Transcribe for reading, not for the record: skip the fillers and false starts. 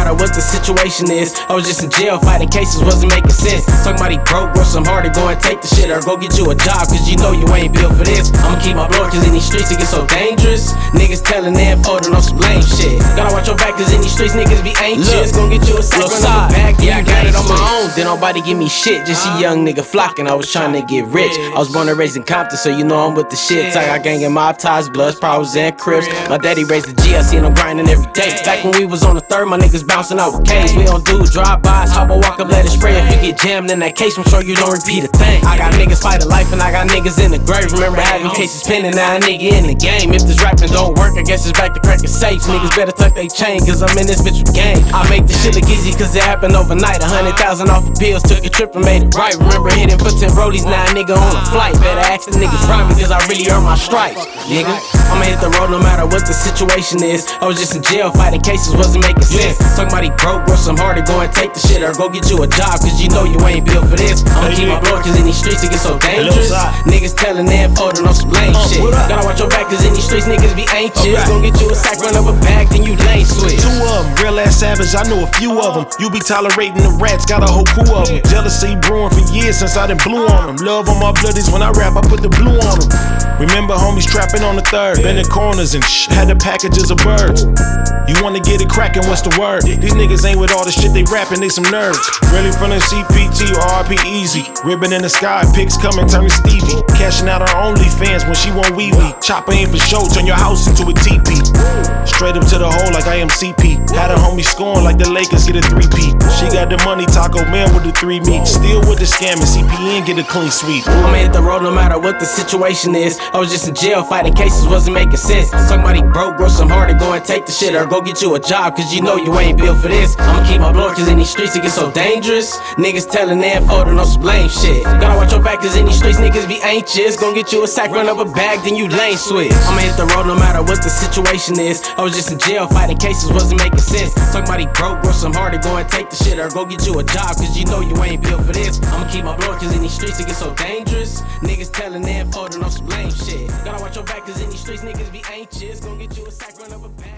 matter what the situation is. I was just in jail fighting cases, wasn't making sense. Talking about he broke, work some harder, go and take the shit, or go get you a job, cause you know you ain't built for this. I'ma keep my blood, cause in these streets it gets so dangerous. Niggas telling them folding on some blame shit. Gotta watch your back, cause in these streets niggas be anxious. Gon' get you a sack, run up the back, yeah, I got it on my own. Then nobody give me shit, just a young nigga flocking. I was trying to get rich. I was born and raised in Compton, so you know I'm with the shits. I got gang and mob ties, bloods, problems and crips. My daddy raised the G, I seen him grinding every day. Back when we was on the third, my niggas bouncing out with K's. We don't do drive-bys, hop or walk up, let it spray. If you get jammed in that case, I'm sure you don't repeat a thing. I got niggas fighting life and I got niggas in the grave. Remember having cases pending, now a nigga in the game. If this rapping don't work, I guess it's back to cracking safes. Niggas better tuck they chain, cause I'm in this bitch with game. I make this shit look easy cause it happened overnight. 100,000 off of pills, took a trip and made it right. Remember hitting for 10 rollies, now a nigga on a flight. Better ask the niggas right because I really earned my stripes, nigga. I'ma hit the road no matter what the situation is. I was just in jail fighting cases, wasn't making sense. Talking about he broke, work some harder, go and take the shit, or go get you a job, cause you know you ain't built for this. I'ma keep my blood, cause in these streets it gets so dangerous. Niggas telling them folding on some blame shit. Gotta watch your back, cause in these streets niggas be anxious. Gon' get you a sack, run up a bag, then you lane switch. Two of them, real ass savage, I know a few of them. You be tolerating the rats, got a whole crew of them. Jealousy brewing for years since I done blew on them. Love on my bloodies, when I rap I put the blue on them. Remember homies trapping on the third, bending corners and had the packages of birds. You wanna get it crackin', what's the word? These niggas ain't with all the shit they rapping, they some nerds. Really from the CPT or RP Easy. Ribbon in the sky, pics coming, turning Stevie. Cashing out her OnlyFans when she want wee wee. Chopper ain't for show, turn your house into a teepee. Straight up to the hole like I am CP. Had a homie scoring like the Lakers get a 3-peat. She got the money, Taco Man with the 3 meat. Still with the scamming, CPN get a clean sweep. I'ma hit the road no matter what the situation is. I was just in jail fighting cases, wasn't making sense. Talking about he broke, work some harder, go and take the shit, or go get you a job, cause you know you ain't built for this. I'ma keep my blood, cause in these streets it gets so dangerous. Niggas telling them folding on some blame shit. Gotta watch your back, cause in these streets niggas be anxious. Gon' get you a sack, run up a bag, then you lane switch. I'ma hit the road no matter what the situation is. I was just in jail fighting cases, wasn't making sense. Talking about he broke, work some harder, go and take the shit, or go get you a job, cause you know you ain't built for this. I'ma keep my blood, cause in these streets it gets so dangerous. Niggas telling them folding on some blame shit. Gotta watch your back, cause in these streets niggas be anxious. Gon' get you a sack, run up a bag.